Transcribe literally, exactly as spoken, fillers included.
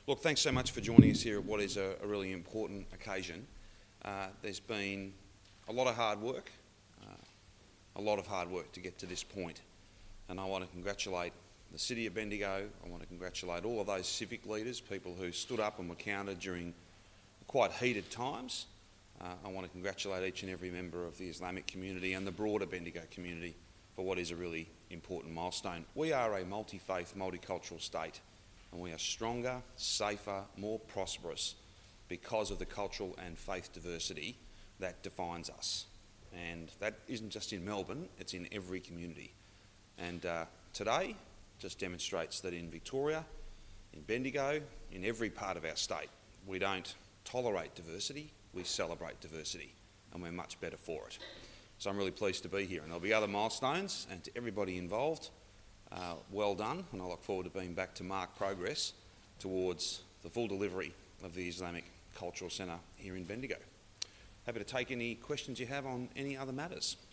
Look, thanks so much for joining us here at what is a, a really important occasion. Uh, there's been a lot of hard work, uh, a lot of hard work to get to this point. And I want to congratulate the City of Bendigo. I want to congratulate all of those civic leaders, people who stood up and were counted during quite heated times. Uh, I want to congratulate each and every member of the Islamic community and the broader Bendigo community for what is a really important milestone. We are a multi-faith, multicultural state, and we are stronger, safer, more prosperous because of the cultural and faith diversity that defines us. And that isn't just in Melbourne, it's in every community. And uh, today just demonstrates that in Victoria, in Bendigo, in every part of our state, we don't tolerate diversity, we celebrate diversity, and we're much better for it. So I'm really pleased to be here, and there'll be other milestones, and to everybody involved, uh, well done, and I look forward to being back to mark progress towards the full delivery of the Islamic Cultural Centre here in Bendigo. Happy to take any questions you have on any other matters.